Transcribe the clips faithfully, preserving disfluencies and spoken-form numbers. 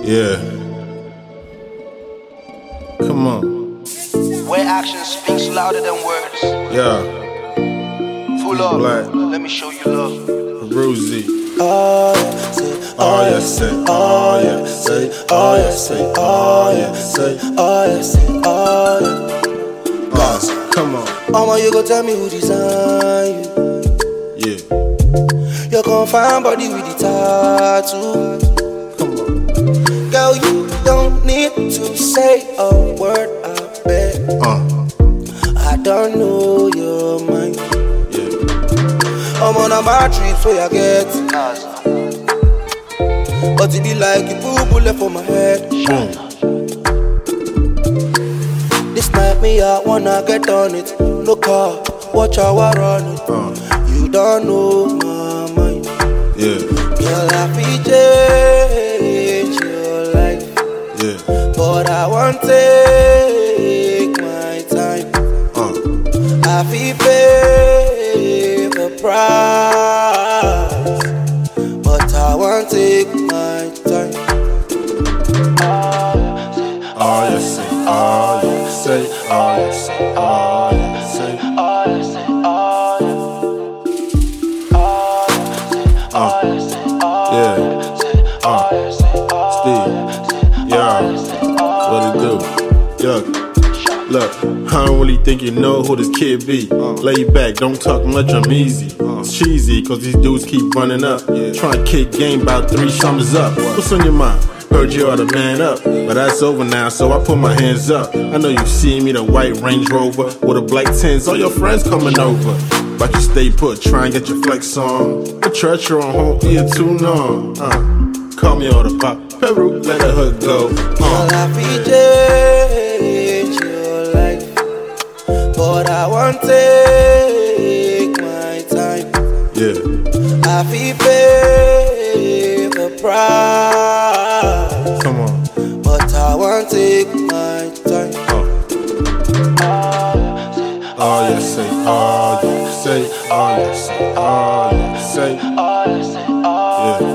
Yeah. Come on. Where action speaks louder than words. Yeah. Full up. Black. Let me show you love. Rosie. Oh yeah, say, Oh yeah, say, oh yeah, say, oh yeah, say, oh yeah, say, oh yeah, say, oh yeah. Guys, come on. Mama, you go tell me who design you. Yeah. Your confined body with the tattoo. Come on. Girl, you don't need to say a word, I bet. Uh. I don't know your mind. Yeah. I'm on a bad trip, so I get. But it be like you put bullet for my head. Boom. This night me, I wanna get on it. No car, watch how I run it. Uh. You don't know my mind. Yeah. Girl, I feel change your life. Yeah. But I won't take my time. Uh. I feel pay the price. But I won't take my time. Oh yeah, say, oh yeah, say, oh yeah, say, oh yeah, say, Oh yeah, say, oh yeah. Oh yeah, say, oh yeah. yeah. Say, oh yeah, say, oh Steve. Yeah. What it do? Yeah. Look, I don't really think you know who this kid be. Lay back, don't talk much, I'm easy. It's cheesy, cause these dudes keep running up. Trying to kick game about three summers up. What's on your mind? Heard you ought to man up, but that's over now, so I put my hands up. I know you see me, the white Range Rover with a black tins, all your friends coming over. But you stay put, try and get your flex on. The church you're on hold, here too long. Uh, call me on the pop, Peru, let the hood go. Girl, Uh. I feel change your life. But I won't take my time. Yeah, I feel pay the price. come on. But I won't take my time. Oh yeah, say, oh yeah, say, oh yeah, say, oh yeah, say, Oh yeah, say, oh yeah,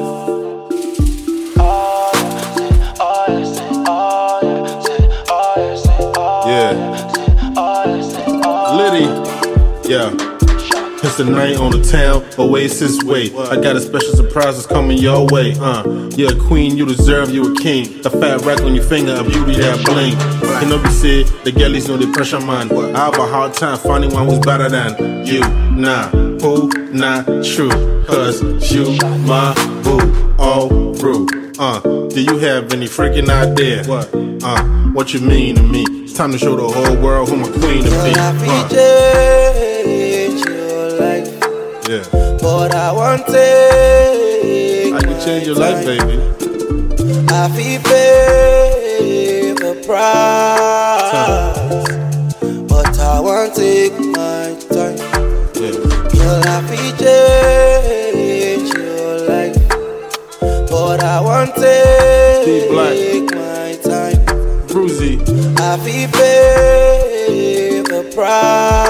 oh yeah, say, oh yeah. Say, oh yeah, say, oh yeah. oh yeah, say, oh Liddy, yeah. It's the night on the town, Oasis way. I got a special surprise that's coming your way. Uh, you're a queen, you deserve you a king. A fat rack on your finger, a beauty that bling. You know, be said the girlies know the pressure man. I have a hard time finding one who's better than you. Nah, who? Not true. Cause you my boo, all through. Uh, do you have any freaking idea? What? Uh, what you mean to me? It's time to show the whole world who my queen to be. Girl, I feel Uh, change your life. yeah. But I won't take I can change your life, baby. I feel pay the price. But I won't take my time. Yeah. Girl, I feel change your life. But I won't Steve Black. take my time. Bruzy. I feel pay the price.